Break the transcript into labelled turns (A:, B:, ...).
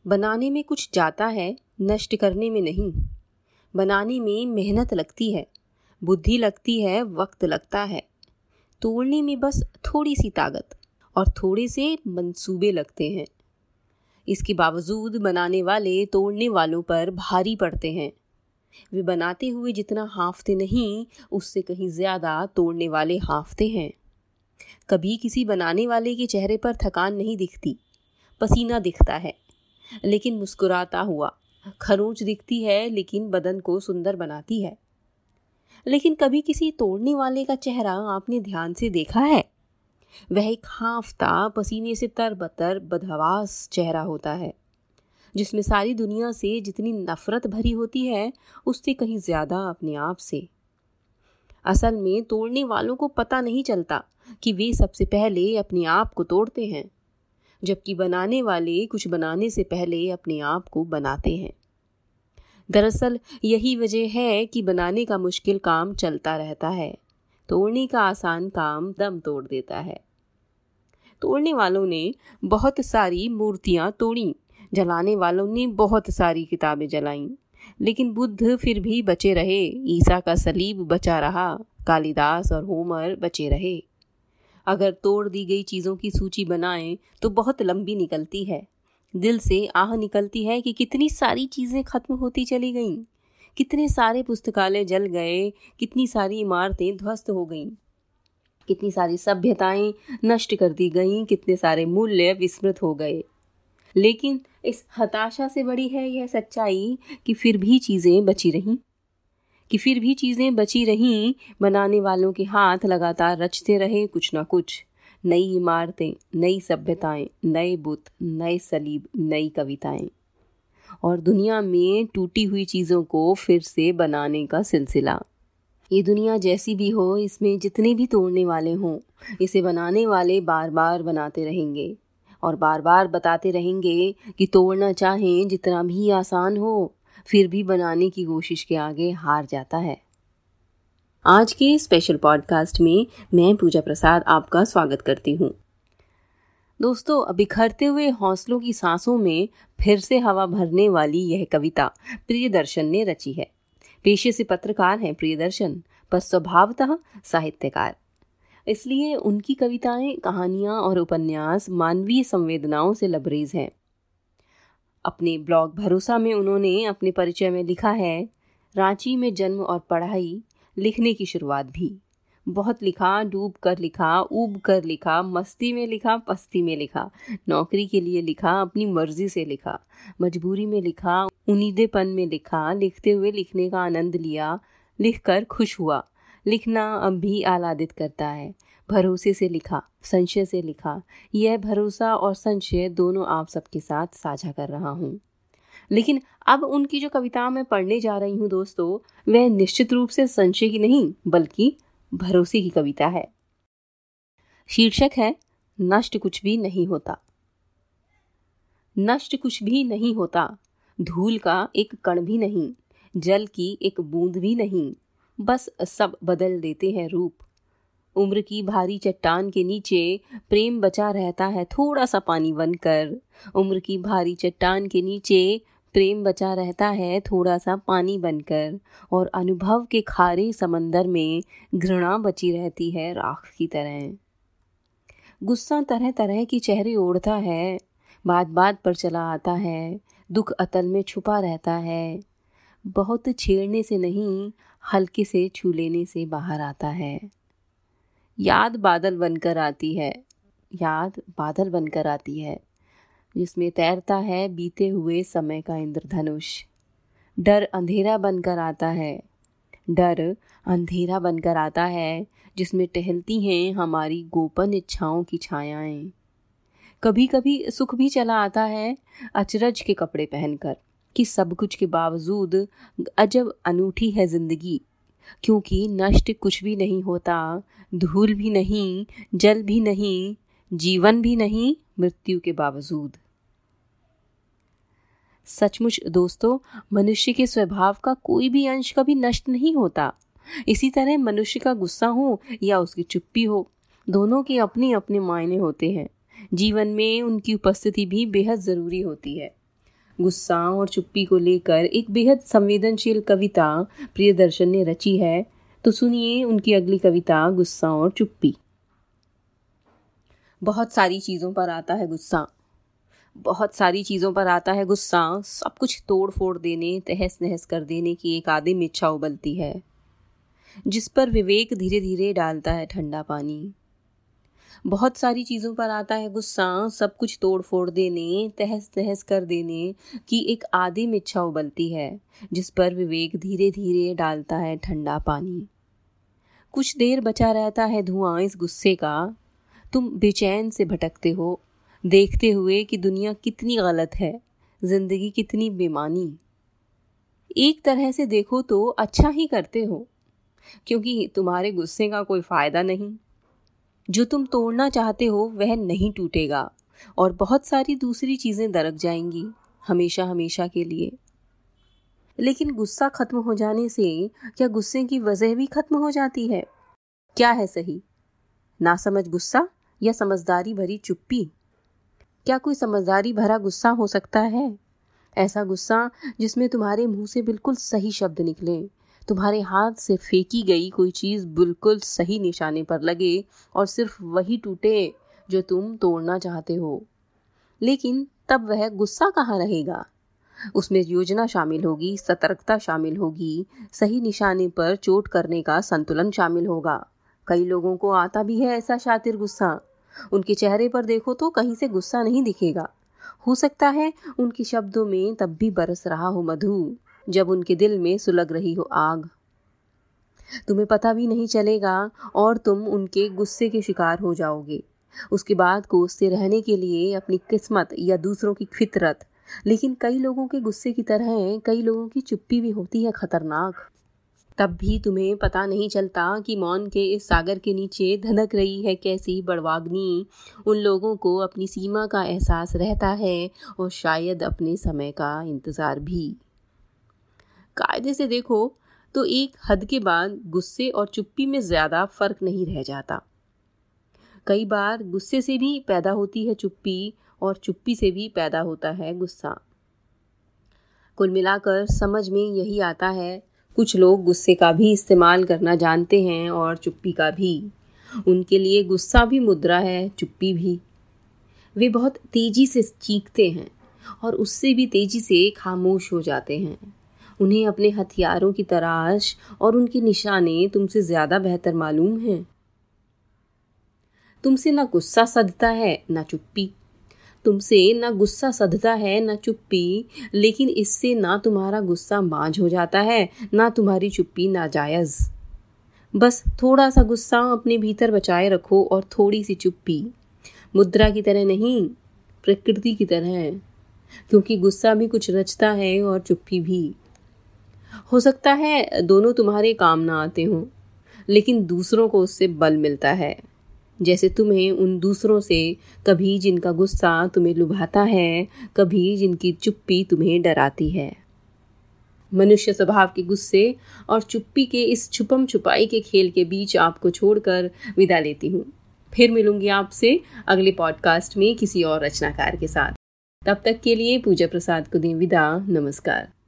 A: बनाने में कुछ जाता है, नष्ट करने में नहीं। बनाने में मेहनत लगती है, बुद्धि लगती है, वक्त लगता है। तोड़ने में बस थोड़ी सी ताकत और थोड़े से मंसूबे लगते हैं। इसके बावजूद बनाने वाले तोड़ने वालों पर भारी पड़ते हैं। वे बनाते हुए जितना हाँफते नहीं, उससे कहीं ज़्यादा तोड़ने वाले हाँफते हैं। कभी किसी बनाने वाले के चेहरे पर थकान नहीं दिखती, पसीना दिखता है लेकिन मुस्कुराता हुआ, खरोंच दिखती है लेकिन बदन को सुंदर बनाती है। लेकिन कभी किसी तोड़ने वाले का चेहरा आपने ध्यान से देखा है? वह एक हाँफता, पसीने से तरबतर, बदहवास चेहरा होता है, जिसमें सारी दुनिया से जितनी नफरत भरी होती है, उससे कहीं ज्यादा अपने आप से। असल में तोड़ने वालों को पता नहीं चलता कि वे सबसे पहले अपने आप को तोड़ते हैं, जबकि बनाने वाले कुछ बनाने से पहले अपने आप को बनाते हैं। दरअसल यही वजह है कि बनाने का मुश्किल काम चलता रहता है, तोड़ने का आसान काम दम तोड़ देता है। तोड़ने वालों ने बहुत सारी मूर्तियां तोड़ी, जलाने वालों ने बहुत सारी किताबें जलाईं, लेकिन बुद्ध फिर भी बचे रहे, ईसा का सलीब बचा रहा, कालिदास और होमर बचे रहे। अगर तोड़ दी गई चीज़ों की सूची बनाएं तो बहुत लंबी निकलती है। दिल से आह निकलती है कि कितनी सारी चीज़ें खत्म होती चली गईं, कितने सारे पुस्तकालय जल गए, कितनी सारी इमारतें ध्वस्त हो गईं, कितनी सारी सभ्यताएं नष्ट कर दी गईं, कितने सारे मूल्य विस्मृत हो गए। लेकिन इस हताशा से बड़ी है यह सच्चाई कि फिर भी चीज़ें बची रहीं, बनाने वालों के हाथ लगातार रचते रहे कुछ ना कुछ, नई इमारतें, नई सभ्यताएं, नए बुत, नए सलीब, नई कविताएं, और दुनिया में टूटी हुई चीज़ों को फिर से बनाने का सिलसिला। ये दुनिया जैसी भी हो, इसमें जितने भी तोड़ने वाले हों, इसे बनाने वाले बार बार बनाते रहेंगे और बार बार बताते रहेंगे कि तोड़ना चाहें जितना भी आसान हो, फिर भी बनाने की कोशिश के आगे हार जाता है। आज के स्पेशल पॉडकास्ट में मैं पूजा प्रसाद आपका स्वागत करती हूँ। दोस्तों, बिखरते हुए हौसलों की सांसों में फिर से हवा भरने वाली यह कविता प्रियदर्शन ने रची है। पेशे से पत्रकार हैं प्रियदर्शन, पर स्वभावतः साहित्यकार। इसलिए उनकी कविताएं, कहानियां और उपन्यास मानवीय संवेदनाओं से लबरेज हैं। अपने ब्लॉग भरोसा में उन्होंने अपने परिचय में लिखा है, रांची में जन्म और पढ़ाई, लिखने की शुरुआत भी। बहुत लिखा, डूब कर लिखा, ऊब कर लिखा, मस्ती में लिखा, पस्ती में लिखा, नौकरी के लिए लिखा, अपनी मर्जी से लिखा, मजबूरी में लिखा, उनीदेपन में लिखा, लिखते हुए लिखने का आनंद लिया, लिखकर खुश हुआ। लिखना अब भी आह्लादित करता है। भरोसे से लिखा, संशय से लिखा। यह भरोसा और संशय दोनों आप सबके साथ साझा कर रहा हूँ। लेकिन अब उनकी जो कविता मैं पढ़ने जा रही हूँ दोस्तों, वह निश्चित रूप से संशय की नहीं बल्कि भरोसे की कविता है। शीर्षक है, नष्ट कुछ भी नहीं होता। नष्ट कुछ भी नहीं होता, धूल का एक कण भी नहीं, जल की एक बूंद भी नहीं, बस सब बदल देते हैं रूप। उम्र की भारी चट्टान के नीचे प्रेम बचा रहता है थोड़ा सा पानी बनकर। उम्र की भारी चट्टान के नीचे प्रेम बचा रहता है थोड़ा सा पानी बनकर, और अनुभव के खारे समंदर में घृणा बची रहती है राख की तरह। गुस्सा तरह तरह की चेहरे ओढ़ता है, बात बात पर चला आता है, दुख अतल में छुपा रहता है, बहुत छेड़ने से नहीं, हल्के से छू लेने से बाहर आता है। याद बादल बनकर आती है, जिसमें तैरता है बीते हुए समय का इंद्रधनुष। डर अंधेरा बनकर आता है, जिसमें टहलती हैं हमारी गोपन इच्छाओं की छायाएं। कभी कभी सुख भी चला आता है अचरज के कपड़े पहनकर, कि सब कुछ के बावजूद अजब अनूठी है जिंदगी, क्योंकि नष्ट कुछ भी नहीं होता, धूल भी नहीं, जल भी नहीं, जीवन भी नहीं, मृत्यु के बावजूद। सचमुच दोस्तों, मनुष्य के स्वभाव का कोई भी अंश कभी नष्ट नहीं होता। इसी तरह मनुष्य का गुस्सा हो या उसकी चुप्पी हो, दोनों के अपने अपने मायने होते हैं। जीवन में उनकी उपस्थिति भी बेहद ज़रूरी होती है। गुस्सा और चुप्पी को लेकर एक बेहद संवेदनशील कविता प्रियदर्शन ने रची है, तो सुनिए उनकी अगली कविता गुस्सा और चुप्पी। बहुत सारी चीज़ों पर आता है गुस्सा, बहुत सारी चीज़ों पर आता है गुस्सा, सब कुछ तोड़ फोड़ देने, तहस नहस कर देने की एक आदिम इच्छा उबलती है, जिस पर विवेक धीरे धीरे डालता है ठंडा पानी। बहुत सारी चीज़ों पर आता है गुस्सा, सब कुछ तोड़ फोड़ देने, तहस नहस कर देने की एक आदिम इच्छा उबलती है, जिस पर विवेक धीरे धीरे डालता है ठंडा पानी। कुछ देर बचा रहता है धुआं इस गुस्से का, तुम बेचैन से भटकते हो, देखते हुए कि दुनिया कितनी गलत है, जिंदगी कितनी बेमानी। एक तरह से देखो तो अच्छा ही करते हो, क्योंकि तुम्हारे गुस्से का कोई फायदा नहीं। जो तुम तोड़ना चाहते हो वह नहीं टूटेगा और बहुत सारी दूसरी चीजें दरक जाएंगी हमेशा हमेशा के लिए। लेकिन गुस्सा खत्म हो जाने से क्या गुस्से की वजह भी खत्म हो जाती है? क्या है सही, नासमझ गुस्सा या समझदारी भरी चुप्पी? क्या कोई समझदारी भरा गुस्सा हो सकता है? ऐसा गुस्सा जिसमें तुम्हारे मुंह से बिल्कुल सही शब्द निकले, तुम्हारे हाथ से फेंकी गई कोई चीज बिल्कुल सही निशाने पर लगे और सिर्फ वही टूटे जो तुम तोड़ना चाहते हो। लेकिन तब वह गुस्सा कहाँ रहेगा? उसमें योजना शामिल होगी, सतर्कता शामिल होगी, सही निशाने पर चोट करने का संतुलन शामिल होगा। कई लोगों को आता भी है ऐसा शातिर गुस्सा। उनके चेहरे पर देखो तो कहीं से गुस्सा नहीं दिखेगा। हो सकता है उनके शब्दों में तब भी बरस रहा हो मधु, जब उनके दिल में सुलग रही हो आग। तुम्हें पता भी नहीं चलेगा और तुम उनके गुस्से के शिकार हो जाओगे। उसके बाद कोसते रहने के लिए अपनी किस्मत या दूसरों की फितरत। लेकिन कई लोगों के गुस्से की तरह कई लोगों की चुप्पी भी होती है खतरनाक। तब भी तुम्हें पता नहीं चलता कि मौन के इस सागर के नीचे धधक रही है कैसी बड़वाग्नि। उन लोगों को अपनी सीमा का एहसास रहता है और शायद अपने समय का इंतज़ार भी। कायदे से देखो तो एक हद के बाद गुस्से और चुप्पी में ज़्यादा फर्क नहीं रह जाता। कई बार गुस्से से भी पैदा होती है चुप्पी और चुप्पी से भी पैदा होता है गुस्सा। कुल मिलाकर समझ में यही आता है, कुछ लोग गुस्से का भी इस्तेमाल करना जानते हैं और चुप्पी का भी। उनके लिए गुस्सा भी मुद्रा है, चुप्पी भी। वे बहुत तेजी से चीखते हैं और उससे भी तेजी से खामोश हो जाते हैं। उन्हें अपने हथियारों की तराश और उनके निशाने तुमसे ज्यादा बेहतर मालूम हैं। तुमसे ना गुस्सा सधता है ना चुप्पी, तुमसे ना गुस्सा सधता है ना चुप्पी, लेकिन इससे ना तुम्हारा गुस्सा मांझ हो जाता है ना तुम्हारी चुप्पी नाजायज। बस थोड़ा सा गुस्सा अपने भीतर बचाए रखो और थोड़ी सी चुप्पी, मुद्रा की तरह नहीं, प्रकृति की तरह, क्योंकि गुस्सा भी कुछ रचता है और चुप्पी भी। हो सकता है दोनों तुम्हारे काम ना आते हों, लेकिन दूसरों को उससे बल मिलता है, जैसे तुम्हें उन दूसरों से, कभी जिनका गुस्सा तुम्हें लुभाता है, कभी जिनकी चुप्पी तुम्हें डराती है। मनुष्य स्वभाव के गुस्से और चुप्पी के इस छुपम छुपाई के खेल के बीच आपको छोड़कर विदा लेती हूँ। फिर मिलूंगी आपसे अगले पॉडकास्ट में किसी और रचनाकार के साथ। तब तक के लिए पूजा प्रसाद को दें विदा। नमस्कार।